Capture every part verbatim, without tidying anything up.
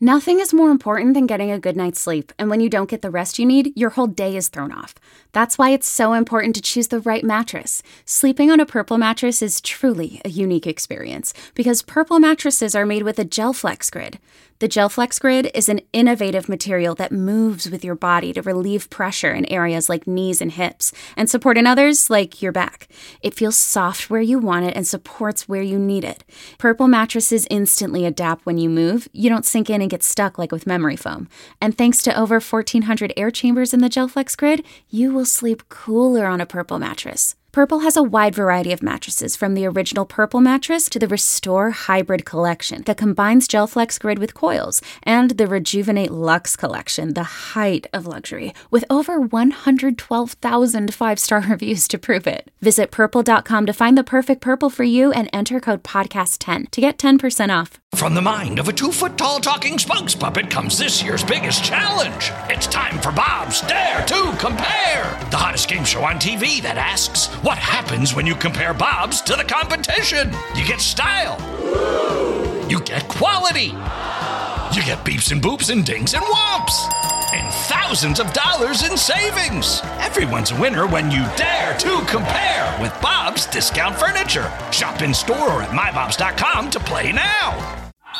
Nothing is more important than getting a good night's sleep, and when you don't get the rest you need, your whole day is thrown off. That's why it's so important to choose the right mattress. Sleeping on a Purple mattress is truly a unique experience, because Purple mattresses are made with a GelFlex Grid. The GelFlex Grid is an innovative material that moves with your body to relieve pressure in areas like knees and hips, and support in others like your back. It feels soft where you want it and supports where you need it. Purple mattresses instantly adapt when you move. You don't sink in and get stuck like with memory foam. And thanks to over fourteen hundred air chambers in the GelFlex Grid, you will sleep cooler on a Purple mattress. Purple has a wide variety of mattresses, from the original Purple mattress to the Restore Hybrid collection that combines GelFlex Grid with coils, and the Rejuvenate Luxe collection, the height of luxury, with over one hundred twelve thousand five-star reviews to prove it. Visit purple dot com to find the perfect Purple for you and enter code podcast ten to get ten percent off. From the mind of a two-foot-tall talking spokes puppet comes this year's biggest challenge. It's time for Bob's Dare to Compare, the hottest game show on T V that asks, what happens when you compare Bob's to the competition? You get style. You get quality. You get beeps and boops and dings and whomps. And thousands of dollars in savings. Everyone's a winner when you dare to compare with Bob's Discount Furniture. Shop in store or at my bobs dot com to play now.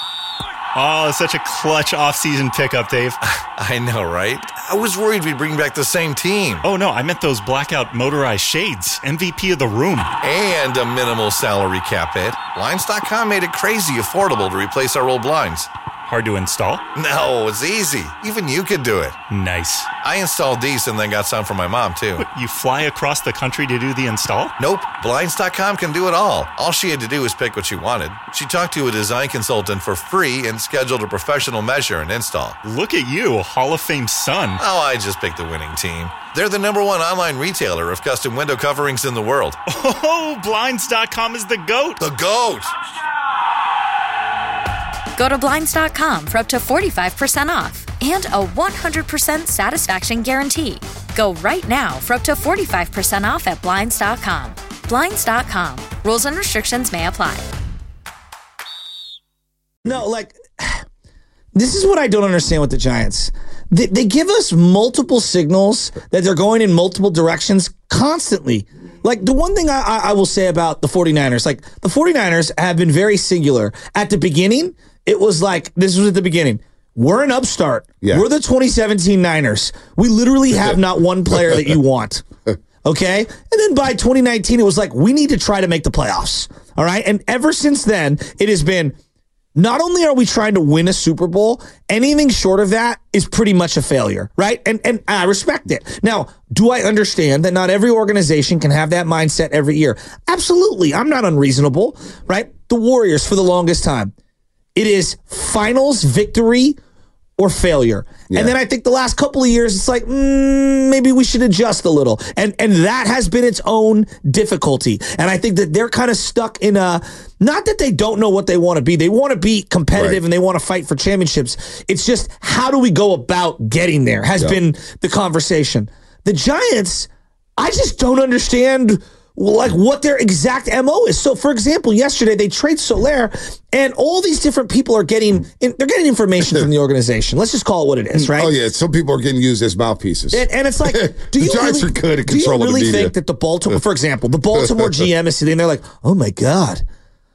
Oh, such a clutch off-season pickup, Dave. I know, right? I was worried we'd bring back the same team. Oh, no, I meant those blackout motorized shades. M V P of the room. And a minimal salary cap hit. Blinds dot com made it crazy affordable to replace our old blinds. Hard to install? No, it's easy. Even you could do it. Nice. I installed these and then got some for my mom, too. What, you fly across the country to do the install? Nope. Blinds dot com can do it all. All she had to do was pick what she wanted. She talked to a design consultant for free and scheduled a professional measure and install. Look at you, Hall of Fame son. Oh, I just picked the winning team. They're the number one online retailer of custom window coverings in the world. Oh, Blinds dot com is the GOAT. The GOAT! Go to Blinds dot com for up to forty-five percent off and a one hundred percent satisfaction guarantee. Go right now for up to forty-five percent off at Blinds dot com. Blinds dot com. Rules and restrictions may apply. No, like, this is what I don't understand with the Giants. They, they give us multiple signals that they're going in multiple directions constantly. Like, the one thing I, I, I will say about the 49ers, like, the 49ers have been very singular. At the beginning, it was like, this was at the beginning. We're an upstart. Yeah. We're the twenty seventeen Niners. We literally have not one player that you want. Okay? And then by twenty nineteen, it was like, we need to try to make the playoffs. All right? And ever since then, it has been, not only are we trying to win a Super Bowl, anything short of that is pretty much a failure, right? And and I respect it. Now, do I understand that not every organization can have that mindset every year? Absolutely. I'm not unreasonable, right? The Warriors, for the longest time, it is finals victory or failure. Yeah. And then I think the last couple of years, it's like, mm, maybe we should adjust a little. And and that has been its own difficulty. And I think that they're kind of stuck in a, not that they don't know what they want to be. They want to be competitive right. and they want to fight for championships. It's just, how do we go about getting there has yep. been the conversation. The Giants, I just don't understand like what their exact M O is. So, for example, yesterday they trade Soler, and all these different people are getting in, they're getting information from the organization. Let's just call it what it is, right? Oh yeah, some people are getting used as mouthpieces, and, and it's like, do you the Giants really, are good at controlling do you really the media. think that the Baltimore, for example, the Baltimore G M is sitting there like, oh my God,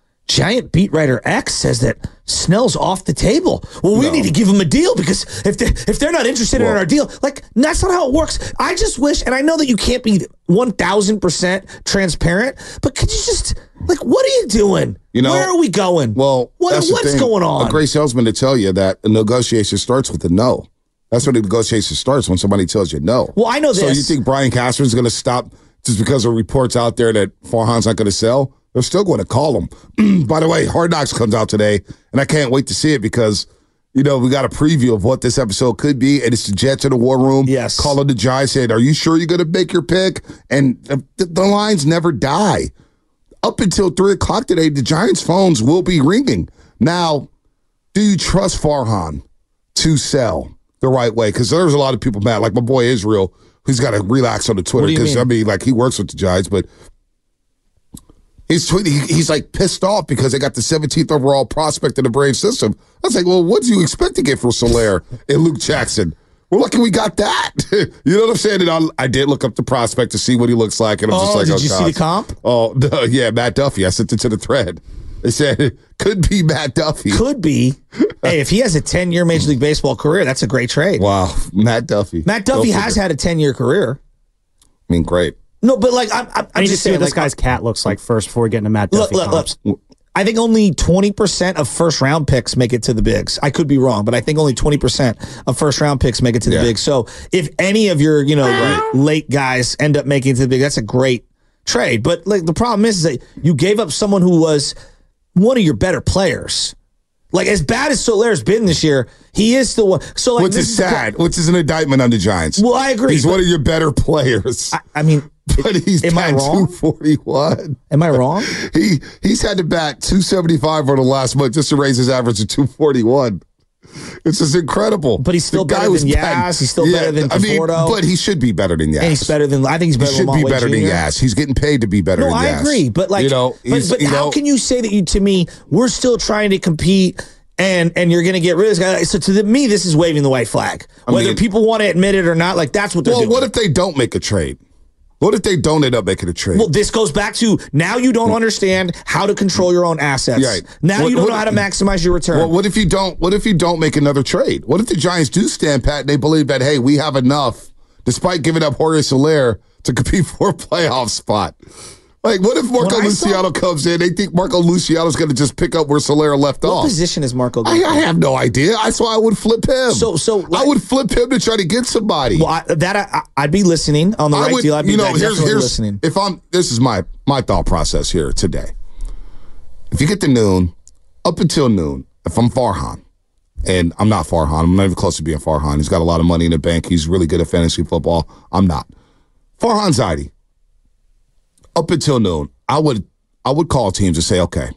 Giant beat writer X says that Snell's off the table. Well, we no. need to give him a deal, because if they if they're not interested well, in our deal, like, that's not how it works. I just wish, and I know that you can't be one thousand percent transparent, but could you just, like, what are you doing? You know, where are we going? Well, what, what's thing. going on? A great salesman to tell you that a negotiation starts with a no. That's when the negotiation starts, when somebody tells you no. Well, I know this. So you think Brian Cashman's going to stop just because of reports out there that Farhan's not going to sell? They're still going to call him. By the way, Hard Knocks comes out today, and I can't wait to see it because, you know, we got a preview of what this episode could be, and it's the Jets in the war room. Yes. Calling the Giants, said, are you sure you're going to make your pick? And the, the lines never die. Up until three o'clock today, the Giants' phones will be ringing. Now, do you trust Farhan to sell the right way? Because there's a lot of people mad, like my boy Israel, who's got to relax on the Twitter, because, I mean, like, he works with the Giants, but He's tweeting, he's like pissed off because they got the seventeenth overall prospect in the Braves system. I was like, well, what do you expect to get for Soler and Luke Jackson? Well, lucky we got that. You know what I'm saying? And I, I did look up the prospect to see what he looks like, and I'm oh, just like, did oh, you God. see the comp? Oh, no, yeah, Matt Duffy. I sent it to the thread. They said it could be Matt Duffy. Could be. Hey, if he has a ten-year Major League Baseball career, that's a great trade. Wow, Matt Duffy. Matt Duffy has had a ten-year career. I mean, great. No, but like I'm, I'm, I I'm need to just see saying, what this like, guy's cat looks like first before getting to Matt Duffy. Look, look, look. I think only twenty percent of first round picks make it to the bigs. I could be wrong, but I think only twenty percent of first round picks make it to the Yeah. bigs. So if any of your, you know, right. late guys end up making it to the big, that's a great trade. But like the problem is, is that you gave up someone who was one of your better players. Like as bad as Soler's been this year, he is still one. So like, which this is sad, the, which is an indictment on the Giants. Well, I agree. He's one of your better players. I, I mean, but he's am I batting wrong? two forty-one. Am I wrong? He he's had to bat two seventy-five for the last month just to raise his average to two forty-one. It's just incredible. But he's still The guy better was than batting- Yaz. He's still Yeah, better than I mean, Conforto. but he should be better than Yaz. And he's better than, I think he's He better should than be Montway better than Junior Yaz. He's getting paid to be better No, than I Yaz. agree, but like, you know, but, he's- but you how know, can you say that you to me we're still trying to compete and and you're going to get rid of this guy? So to the, me, this is waving the white flag. Whether mean- people want to admit it or not, like that's what they're Well, doing. what if they don't make a trade? What if they don't end up making a trade? Well, this goes back to now you don't understand how to control your own assets. Right. Now What- you don't what- know how to maximize your return. Well, what if you don't? What if you don't make another trade? What if the Giants do stand pat and they believe that hey, we have enough, despite giving up Jorge Soler to compete for a playoff spot? Like, what if Marco When I Luciano saw- comes in? They think Marco Luciano's going to just pick up where Soler left what off. position is Marco I, going I have no idea. That's why I would flip him. So- so, I like- would flip him to try to get somebody. Well, I, that I, I'd be listening on the I right would, deal. I'd be you know, here's, definitely here's listening. if I'm. This is my my thought process here today. If you get to noon, up until noon, if I'm Farhan, and I'm not Farhan, I'm not even close to being Farhan. He's got a lot of money in the bank. He's really good at fantasy football. I'm not. Farhan Zaidi. Up until noon, I would I would call teams and say, okay,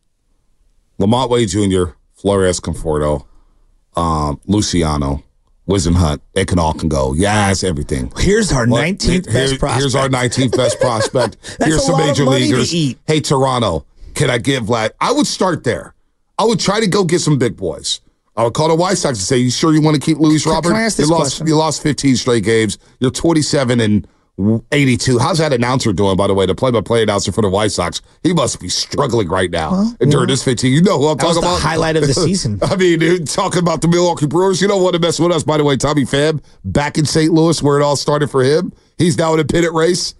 Lamont Wade Junior, Flores Conforto, um, Luciano, Wisdom Hunt, they can all can go. Yes, everything. Here's our Well, nineteenth here- best here- prospect. Here's our nineteenth best prospect. That's Here's a some lot of major money to leaguers. eat. Hey, Toronto, can I give Vlad? I would start there. I would try to go get some big boys. I would call the White Sox and say, "You sure you want to keep Luis Can- Robert? can I ask you this lost. question? You lost fifteen straight games. You're twenty-seven and eighty-two. How's that announcer doing? By the way, the play-by-play announcer for the White Sox, he must be struggling right now. Well, and during yeah. this fifteen, you know who I'm That was talking the about? highlight of the season. I mean, dude, talking about the Milwaukee Brewers, you don't want to mess with us. By the way, Tommy Pham, back in Saint Louis, where it all started for him. He's now in a pennant race.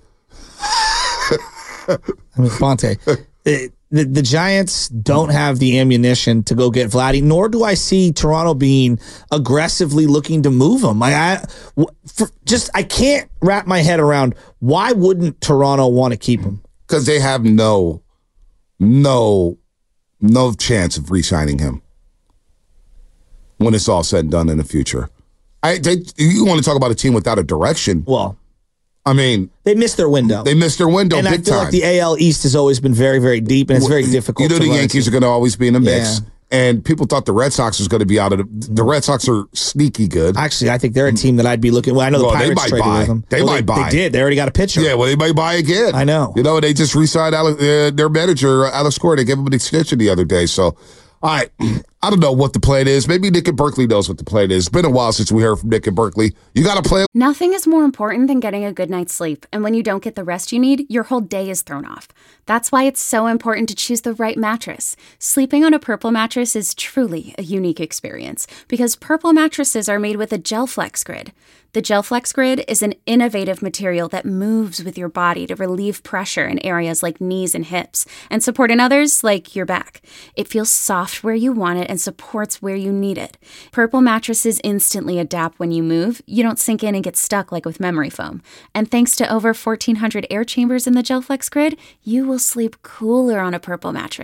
I mean, Fonte, it, the, the Giants don't have the ammunition to go get Vladdy, nor do I see Toronto being aggressively looking to move him. I, I w- for, just I can't wrap my head around why wouldn't Toronto want to keep him? Because they have no, no, no chance of re-signing him when it's all said and done in the future. I, they, you want to talk about a team without a direction? Well, I mean, they missed their window. they missed their window and big I feel time. like the A L East has always been very, very deep, and it's very difficult. You know, to the run Yankees into. are going to always be in the mix. Yeah. And people thought the Red Sox was going to be out of the. The Red Sox are sneaky good. Actually, I think they're a team that I'd be looking. Well, I know the Well, they Pirates might traded buy. with them. They Well, might buy. They did. They already got a pitcher. Yeah, well, they might buy again. I know. You know, they just re-signed Alex, uh, their manager, Alex Cora. They gave him an extension the other day. So, all right, I don't know what the plan is. Maybe Nick and Berkeley knows what the plan is. It's been a while since we heard from Nick and Berkeley. You got a plan? Nothing is more important than getting a good night's sleep, and when you don't get the rest you need, your whole day is thrown off. That's why it's so important to choose the right mattress. Sleeping on a Purple mattress is truly a unique experience because Purple mattresses are made with a GelFlex Grid. The GelFlex Grid is an innovative material that moves with your body to relieve pressure in areas like knees and hips and support in others like your back. It feels soft where you want it and supports where you need it. Purple mattresses instantly adapt when you move. You don't sink in and get stuck like with memory foam. And thanks to over fourteen hundred air chambers in the GelFlex Grid, you will sleep cooler on a Purple mattress.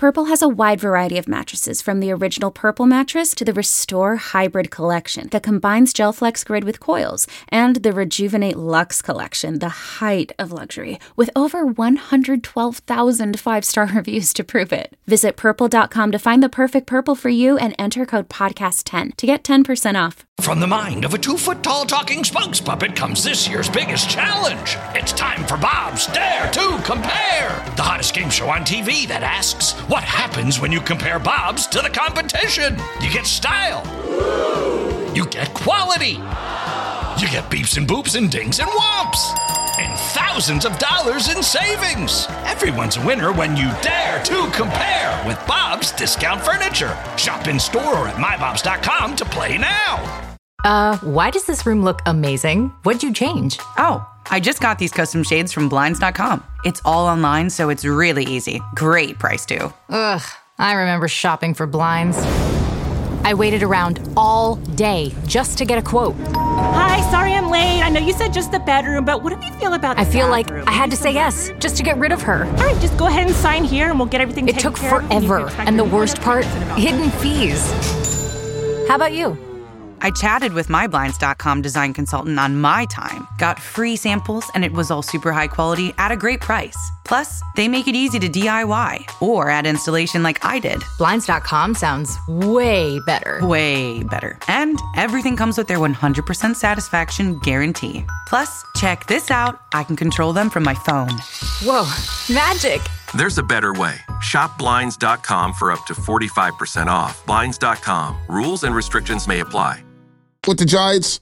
Purple has a wide variety of mattresses, from the original Purple mattress to the Restore Hybrid collection that combines GelFlex Grid with coils, and the Rejuvenate Luxe collection, the height of luxury, with over one hundred twelve thousand five-star reviews to prove it. Visit purple dot com to find the perfect Purple for you and enter code podcast ten to get ten percent off. From the mind of a two-foot-tall talking spokes puppet comes this year's biggest challenge. It's time for Bob's Dare to Compare, the hottest game show on T V that asks, what happens when you compare Bob's to the competition? You get style. You get quality. You get beeps and boops and dings and whomps. And thousands of dollars in savings. Everyone's a winner when you dare to compare with Bob's Discount Furniture. Shop in store or at my bobs dot com to play now. Uh, why does this room look amazing? What'd you change? Oh, I just got these custom shades from blinds dot com. It's all online, so it's really easy. Great price, too. Ugh, I remember shopping for blinds. I waited around all day just to get a quote. Hi, sorry I'm late. I know you said just the bedroom, but what do you feel about the I feel bathroom? like I had to say yes just to get rid of her. All right, just go ahead and sign here and we'll get everything It taken took care of. forever, and the worst part, hidden fees. How about you? I chatted with my blinds dot com design consultant on my time, got free samples, and it was all super high quality at a great price. Plus, they make it easy to D I Y or add installation like I did. blinds dot com sounds way better. Way better. And everything comes with their one hundred percent satisfaction guarantee. Plus, check this out. I can control them from my phone. Whoa, magic. There's a better way. Shop blinds dot com for up to forty-five percent off. blinds dot com. Rules and restrictions may apply. With the Giants?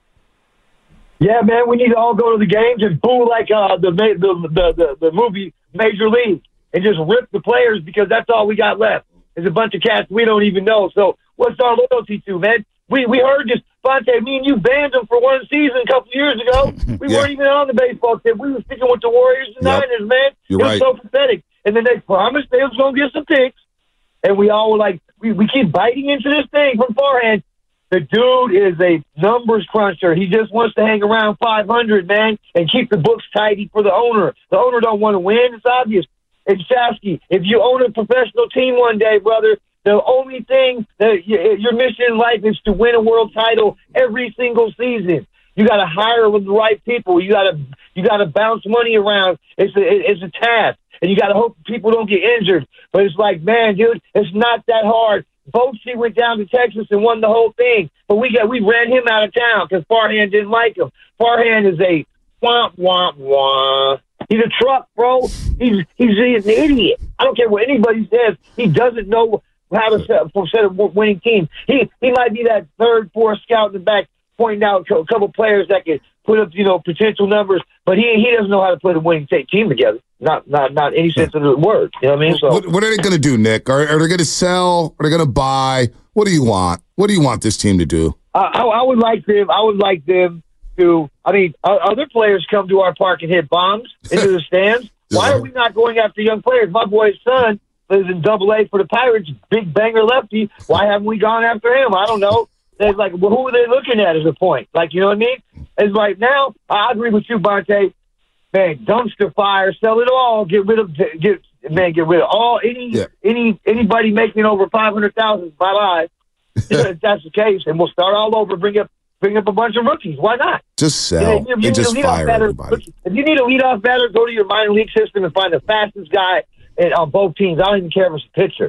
Yeah, man, we need to all go to the games and boo like uh, the, the, the, the, the movie Major League and just rip the players because that's all we got left. There's a bunch of cats we don't even know. So what's our loyalty to, man? We we heard just, Fonte, me and you banned them for one season a couple years ago. We yeah. weren't even on the baseball team. We were sticking with the Warriors and yep. Niners, man. You're it was right. so pathetic. And then they promised they was going to get some picks. And we all were like, we, we keep biting into this thing from forehand. The dude is a numbers cruncher. He just wants to hang around five hundred, man, and keep the books tidy for the owner. The owner don't want to win. It's obvious. And Shasky, if you own a professional team one day, brother, the only thing that your mission in life is to win a world title every single season. You got to hire with the right people. You got to you got to bounce money around. It's a it's a task, and you got to hope people don't get injured. But it's like, man, dude, it's not that hard. Bochy went down to Texas and won the whole thing, but we got we ran him out of town because Farhan didn't like him. Farhan is a womp womp womp. He's a truck, bro. He's he's an idiot. I don't care what anybody says. He doesn't know how to set, set a winning team. He he might be that third, fourth scout in the back, pointing out a couple players that could put up, you know, potential numbers, but he he doesn't know how to put a winning team together. Not not not any sense of the word. You know what I mean? So what, what are they going to do, Nick? Are, are they going to sell? Are they going to buy? What do you want? What do you want this team to do? I, I, I would like them. I would like them to. I mean, other players come to our park and hit bombs into the stands. Why are we not going after young players? My boy's son lives in Double A for the Pirates, big banger lefty. Why haven't we gone after him? I don't know. It's like, well, who are they looking at? Is the point? Like, you know what I mean? It's like now. I agree with you, Bonte. Man, dumpster fire, sell it all. Get rid of get man, get rid of all any yeah. any anybody making over five hundred thousand. Bye bye. If that's the case, and we'll start all over. Bring up bring up a bunch of rookies. Why not? Just sell if you, if and just fire batter, everybody. If you need a leadoff batter, go to your minor league system and find the fastest guy in, on both teams. I don't even care if it's a pitcher.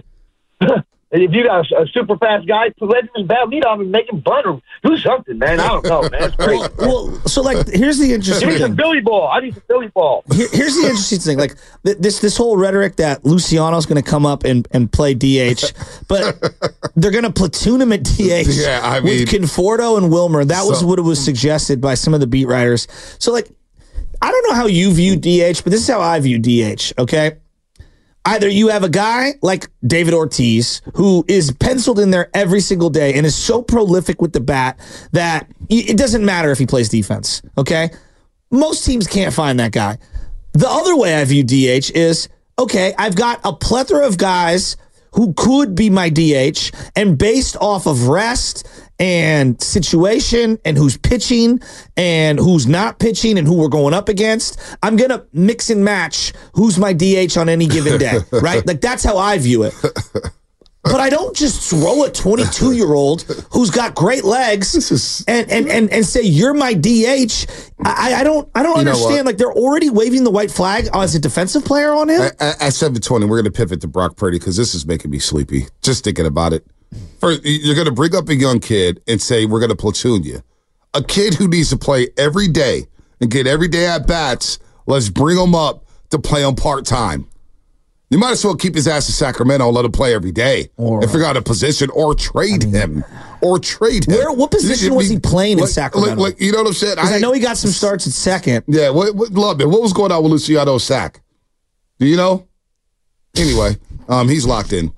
If you got a, a super fast guy, let him just bat leadoff and make him bunt or do something, man. I don't know, man. It's crazy. Well, well, so like, here's the interesting Give me thing. some Billy ball. I need some Billy ball. Here, here's the interesting thing. Like th- this, this whole rhetoric that Luciano's going to come up and, and play D H, but they're going to platoon him at D H yeah, I mean, with Conforto and Wilmer. That was so, what it was suggested by some of the beat writers. So like, I don't know how you view D H, but this is how I view D H. Okay. Either you have a guy like David Ortiz who is penciled in there every single day and is so prolific with the bat that it doesn't matter if he plays defense, okay? Most teams can't find that guy. The other way I view D H is, okay, I've got a plethora of guys who could be my D H, and based off of rest and situation and who's pitching and who's not pitching and who we're going up against. I'm going to mix and match who's my D H on any given day, right? Like, that's how I view it. But I don't just throw a twenty-two-year-old who's got great legs and, and, and, and say, you're my D H. I, I don't I don't You know understand. what? Like, they're already waving the white flag as a defensive player on him. At, at seven twenty, we're going to pivot to Brock Purdy because this is making me sleepy. Just thinking about it. First, you're going to bring up a young kid and say, we're going to platoon you. A kid who needs to play every day and get every day at bats, let's bring him up to play on part-time. You might as well keep his ass in Sacramento and let him play every day or, and figure out a position or trade I mean, him. Or trade him. Where? What position was he playing like, in Sacramento? Like, like, you know what I'm saying? I, I know he got some starts at second. Yeah, what, what, love it. What was going on with Luciano Sack? Do you know? Anyway, um, he's locked in.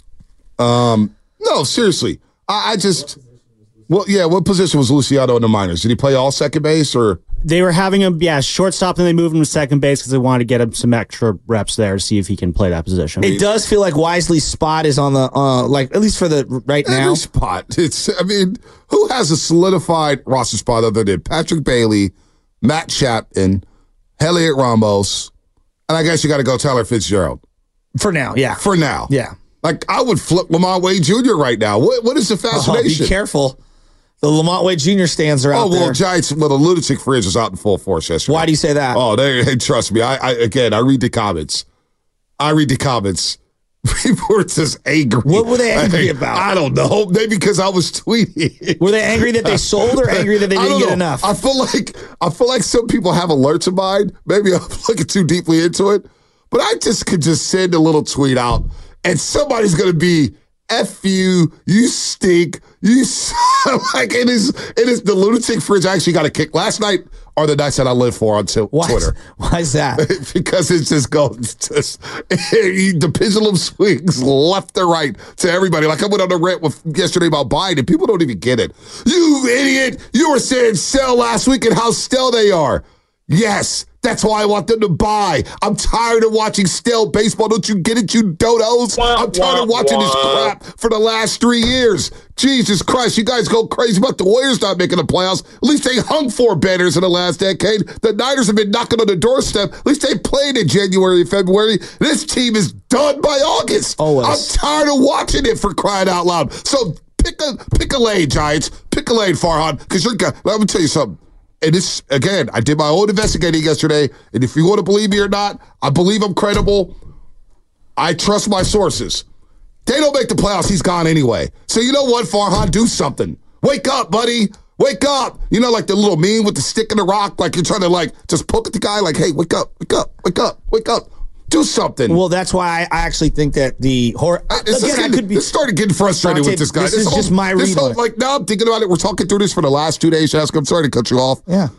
Um, no, seriously. I, I just, well, yeah, what position was Luciano in the minors? Did he play all second base or? They were having him, yeah, shortstop, and they moved him to second base because they wanted to get him some extra reps there to see if he can play that position. It does feel like Wisely's spot is on the, uh, like, at least for the right Every now. spot. It's, I mean, who has a solidified roster spot other than Patrick Bailey, Matt Chapman, Heliot Ramos, and I guess you got to go Tyler Fitzgerald. For now, yeah. For now. Yeah. Like, I would flip Lamont Wade Junior right now. What What is the fascination? Oh, be careful. The Lamont Wade Junior stands are out oh, well, there. Giants, well, the lunatic fringe was out in full force yesterday. Why do you say that? Oh, they, hey, trust me. I, I Again, I read the comments. I read the comments. People were just angry. What were they angry I, about? I don't know. Maybe because I was tweeting. Were they angry that they sold or angry that they didn't get know. enough? I feel like I feel like some people have alerts in mind. Maybe I'm looking too deeply into it. But I just could just send a little tweet out and somebody's going to be, F you, you stink, you sound like it is, it is the lunatic fringe. I actually got a kick. Last night are the nights that I live for on t- why, Twitter. Why is that? Because it's just goes, just, the pendulum swings left to right to everybody. Like I went on a rant with yesterday about Biden, and people don't even get it. You idiot, you were saying sell last week and how stale they are. Yes, that's why I want them to buy. I'm tired of watching stale baseball. Don't you get it, you dodos? I'm tired of watching this crap for the last three years. Jesus Christ, you guys go crazy about the Warriors not making the playoffs. At least they hung four banners in the last decade. The Niners have been knocking on the doorstep. At least they played in January and February. This team is done by August. Always. I'm tired of watching it, for crying out loud. So pick a pick a lane, Giants. Pick a lane, Farhan, because you're. Let me tell you something. And it's, again, I did my own investigating yesterday, and if you want to believe me or not, I believe I'm credible. I trust my sources. They don't make the playoffs, he's gone anyway. So you know what, Farhan? Do something. Wake up, buddy. Wake up. You know, like the little meme with the stick in the rock, like you're trying to, like, just poke at the guy, like, hey, wake up, wake up, wake up, wake up. Do something. Well, that's why I actually think that the horror. I, this again, getting, I could be. This started getting frustrated Dante, with this guy. This, this is whole, just my read this whole, on it. Like, now I'm thinking about it. We're talking through this for the last two days, Jessica. I'm sorry to cut you off. Yeah.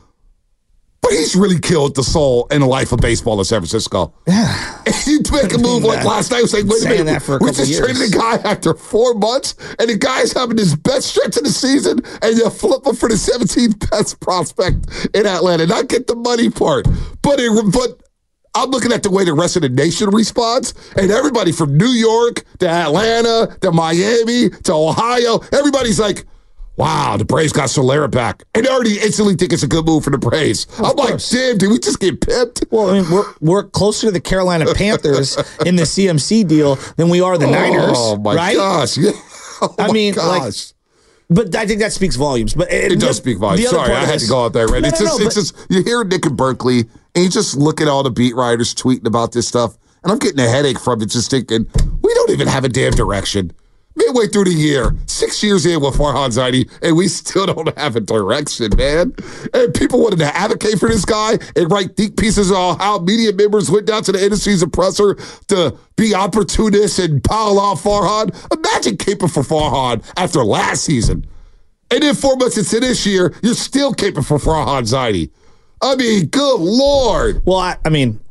But he's really killed the soul and the life of baseball in San Francisco. Yeah. And you make a move like last night, saying, wait a minute, that for a we couple just years. traded a guy after four months, and the guy's having his best stretch of the season, and you flip him for the seventeenth best prospect in Atlanta. Not get the money part. But it, but I'm looking at the way the rest of the nation responds, and everybody from New York to Atlanta to Miami to Ohio, everybody's like, wow, the Braves got Solera back. And they already instantly think it's a good move for the Braves. Well, I'm like, damn, did we just get pimped? Well, I mean, we're we're closer to the Carolina Panthers in the C M C deal than we are the Niners. Oh, my right? gosh. Yeah. Oh, I my mean, gosh. like, but I think that speaks volumes. But It, it does speak volumes. Sorry, I had is, to go out there, right? No, it's no, just, no, it's just, you hear Nick and Berkeley, and you just look at all the beat writers tweeting about this stuff, and I'm getting a headache from it, just thinking, we don't even have a damn direction. Midway through the year, six years in with Farhan Zaidi, and we still don't have a direction, man. And people wanted to advocate for this guy and write deep pieces on how media members went down to the industry's oppressor to be opportunists and pile off Farhan. Imagine caping for Farhan after last season. And then four months into this year, you're still caping for Farhan Zaidi. I mean, good Lord. Well, I, I mean,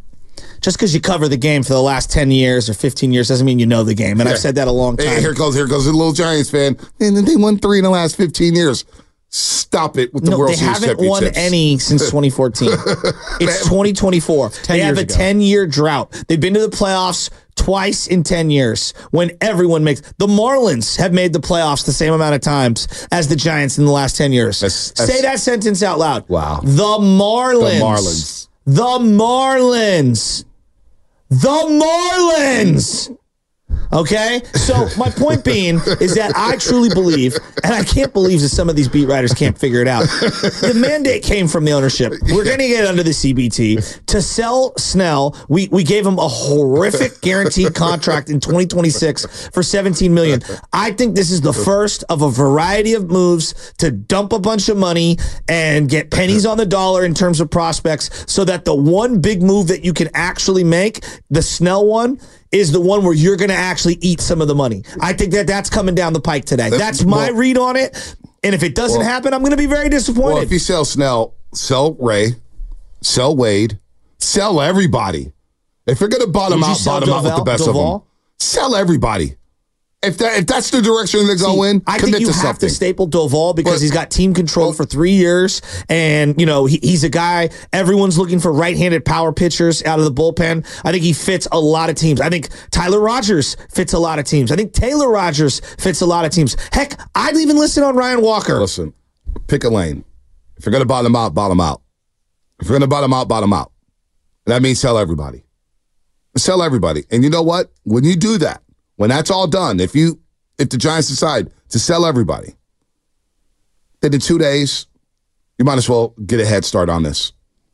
just because you cover the game for the last ten years or fifteen years doesn't mean you know the game. And Yeah. I've said that a long time. Hey, here goes, here goes a little Giants fan. And then they won three in the last fifteen years. Stop it with the no, World they Series haven't won championships. any since twenty fourteen. It's twenty twenty-four. They have a ago. ten-year drought. They've been to the playoffs twice in ten years when everyone makes. The Marlins have made the playoffs the same amount of times as the Giants in the last ten years. That's, that's, Say that sentence out loud. Wow. The Marlins. The Marlins. The Marlins. The Marlins. Okay? So my point being is that I truly believe, and I can't believe that some of these beat writers can't figure it out. The mandate came from the ownership. We're going to get under the C B T. To sell Snell, we, we gave him a horrific guaranteed contract in twenty twenty-six for seventeen million dollars. I think this is the first of a variety of moves to dump a bunch of money and get pennies on the dollar in terms of prospects so that the one big move that you can actually make, the Snell one, is the one where you're going to actually eat some of the money. I think that that's coming down the pike today. That's my well, read on it. And if it doesn't well, happen, I'm going to be very disappointed. Well, if you sell Snell, sell Ray, sell Wade, sell everybody. If you're going to bottom out, bottom Doval, out with the best Doval? of them. Sell everybody. If that if that's the direction they go in, I commit think you to have something. to staple Doval because but, he's got team control well, for three years, and you know he, he's a guy everyone's looking for right-handed power pitchers out of the bullpen. I think he fits a lot of teams. I think Tyler Rogers fits a lot of teams. I think Taylor Rogers fits a lot of teams. Heck, I'd even listen on Ryan Walker. Listen, pick a lane. If you're going to bottom out, bottom out. If you're going to bottom out, bottom out. And that means sell everybody. Sell everybody. And you know what? When you do that, when that's all done, if you if the Giants decide to sell everybody, then in two days, you might as well get a head start on this.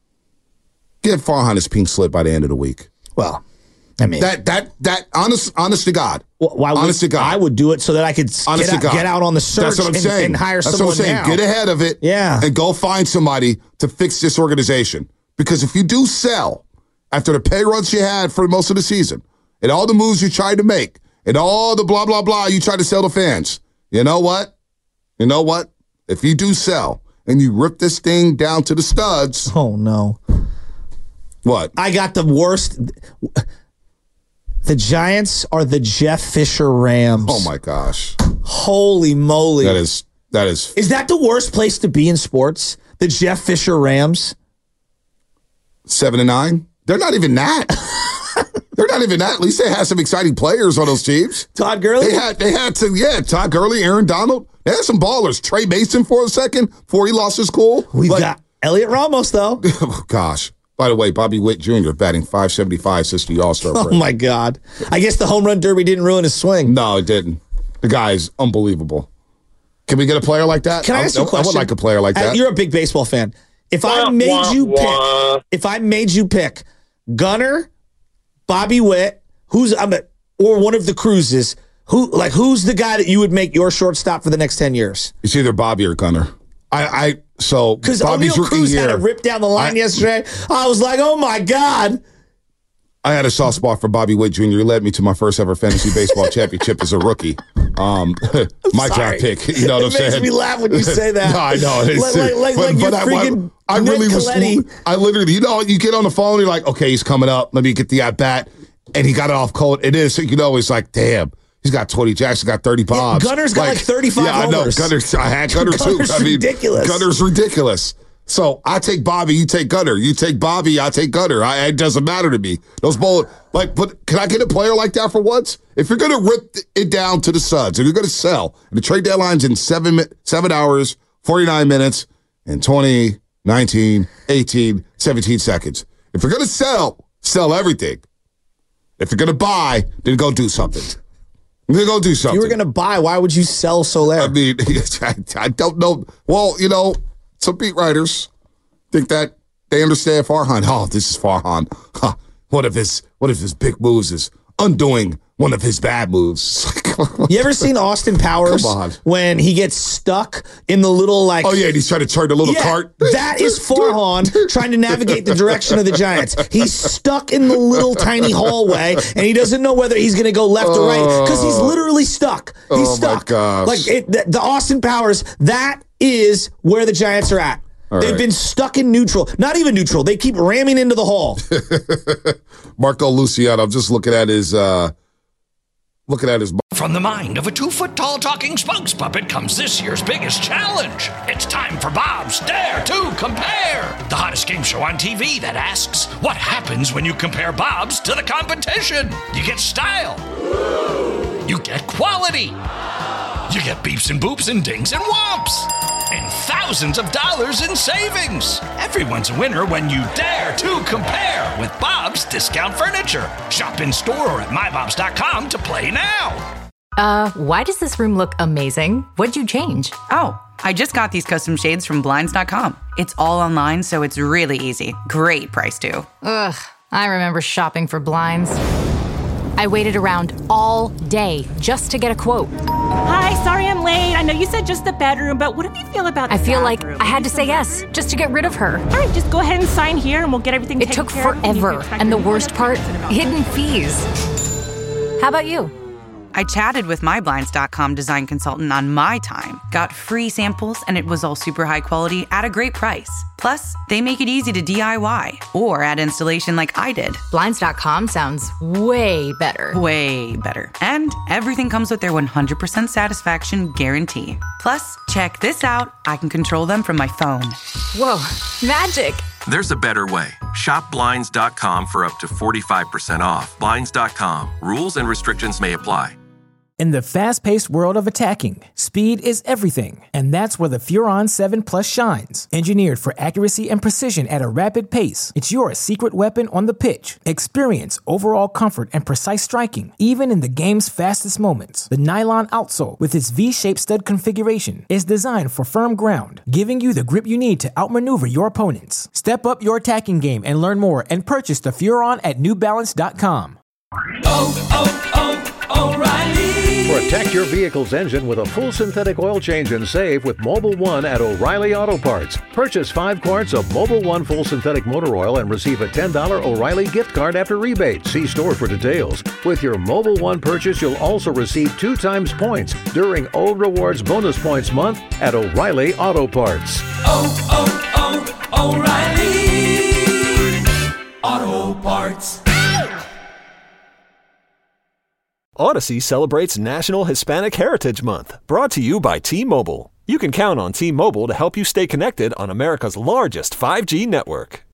Get Farhan his pink slip by the end of the week. Well, I mean that that that honest honest to God. Well, why would, honest to God. I would do it so that I could get out, get out on the search That's what I'm and, saying. and hire That's someone what I'm saying. now. Get ahead of it, yeah, and go find somebody to fix this organization. Because if you do sell after the pay runs you had for most of the season and all the moves you tried to make, and all the blah, blah, blah you try to sell to fans. You know what? You know what? If you do sell and you rip this thing down to the studs. Oh, no. What? I got the worst. The Giants are the Jeff Fisher Rams. Oh, my gosh. Holy moly. That is, that is. Is that the worst place to be in sports? The Jeff Fisher Rams? Seven and nine? They're not even that. They're not even that. At least they had some exciting players on those teams. Todd Gurley? They had, they had to, yeah, Todd Gurley, Aaron Donald. They had some ballers. Trey Mason for a second before he lost his cool. We've like, got Elliot Ramos, though. Oh, gosh. By the way, Bobby Witt Junior batting five seventy-five since the All-Star break. Oh, my God. I guess the home run derby didn't ruin his swing. No, it didn't. The guy is unbelievable. Can we get a player like that? Can I ask you a question? I would like a player like that. Uh, you're a big baseball fan. If wah, I made wah, you wah. pick, if I made you pick Gunnar, Bobby Witt, who's I'm a, or one of the Cruzes, who like who's the guy that you would make your shortstop for the next ten years? It's either Bobby or Gunnar. I, I so because O'Neal Cruz year, had a rip down the line I, yesterday. I was like, oh my God. I had a soft spot for Bobby Witt Junior He led me to my first ever fantasy baseball championship as a rookie. Um, my draft pick. You know what I'm saying? It makes me laugh when you say that. No, I know. It's, like like, like, but, like but you're freaking I, I really Coletti. was. I literally, you know, you get on the phone, you're like, okay, he's coming up. Let me get the at bat, and he got it off cold. It is, you know, it's like, damn. He's got twenty Jackson got thirty bombs. Yeah, Gunner's got like, like thirty-five yeah, homers. I know. Gunner's, I had Gunner too. Gunner's I mean, ridiculous. Gunner's ridiculous. So I take Bobby, you take Gunner. You take Bobby, I take Gunner. I, it doesn't matter to me. Those both, like, but can I get a player like that for once? If you're going to rip it down to the suds, if you're going to sell, and the trade deadline's in seven seven hours, forty-nine minutes, and twenty, nineteen, eighteen, seventeen seconds. If you're going to sell, sell everything. If you're going to buy, then go do something. Then go do something. If you were going to buy, why would you sell Soler? I mean, I, I don't know. Well, you know, some beat writers think that they understand Farhan. Oh, this is Farhan. Huh. What if his what if his big moves is undoing one of his bad moves? You ever seen Austin Powers when he gets stuck in the little like? Oh yeah, and he's trying to turn the little yeah, cart. That is Farhan trying to navigate the direction of the Giants. He's stuck in the little tiny hallway, and he doesn't know whether he's going to go left or right because he's literally stuck. He's oh stuck. My gosh. Like it, the, the Austin Powers. That is where the Giants are at. All They've right. been stuck in neutral. Not even neutral. They keep ramming into the hall. Marco Luciano, I'm just looking at his uh, looking at his. From the mind of a two-foot-tall talking spokes puppet comes this year's biggest challenge. It's time for Bob's Dare to Compare, the hottest game show on T V that asks, what happens when you compare Bobs to the competition? You get style. You get quality. You get beeps and boops and dings and whomps. And thousands of dollars in savings. Everyone's a winner when you dare to compare with Bob's Discount Furniture. Shop in store or at my bobs dot com to play now. Uh, why does this room look amazing? What'd you change? Oh, I just got these custom shades from blinds dot com. It's all online, so it's really easy. Great price, too. Ugh, I remember shopping for blinds. I waited around all day just to get a quote. Hi, sorry I'm late. I know you said just the bedroom, but what do you feel about the I feel bathroom? like I had to say yes just to get rid of her. All right, just go ahead and sign here and we'll get everything It taken took care of. forever, and the worst part, hidden fees. How about you? I chatted with my blinds dot com design consultant on my time, got free samples, and it was all super high quality at a great price. Plus, they make it easy to D I Y or add installation like I did. blinds dot com sounds way better. Way better. And everything comes with their one hundred percent satisfaction guarantee. Plus, check this out. I can control them from my phone. Whoa, magic. There's a better way. Shop blinds dot com for up to forty-five percent off. blinds dot com. Rules and restrictions may apply. In the fast-paced world of attacking, speed is everything, and that's where the Furon seven Plus shines. Engineered for accuracy and precision at a rapid pace, it's your secret weapon on the pitch. Experience overall comfort and precise striking, even in the game's fastest moments. The nylon outsole, with its V-shaped stud configuration, is designed for firm ground, giving you the grip you need to outmaneuver your opponents. Step up your attacking game and learn more, and purchase the Furon at new balance dot com. Oh, oh, oh, O'Reilly! Protect your vehicle's engine with a full synthetic oil change and save with Mobil one at O'Reilly Auto Parts. Purchase five quarts of Mobil one full synthetic motor oil and receive a ten dollars O'Reilly gift card after rebate. See store for details. With your Mobil one purchase, you'll also receive two times points during O Rewards Bonus Points Month at O'Reilly Auto Parts. Oh, oh, oh, O'Reilly Auto Parts. Odyssey celebrates National Hispanic Heritage Month, brought to you by T-Mobile. You can count on T-Mobile to help you stay connected on America's largest five G network.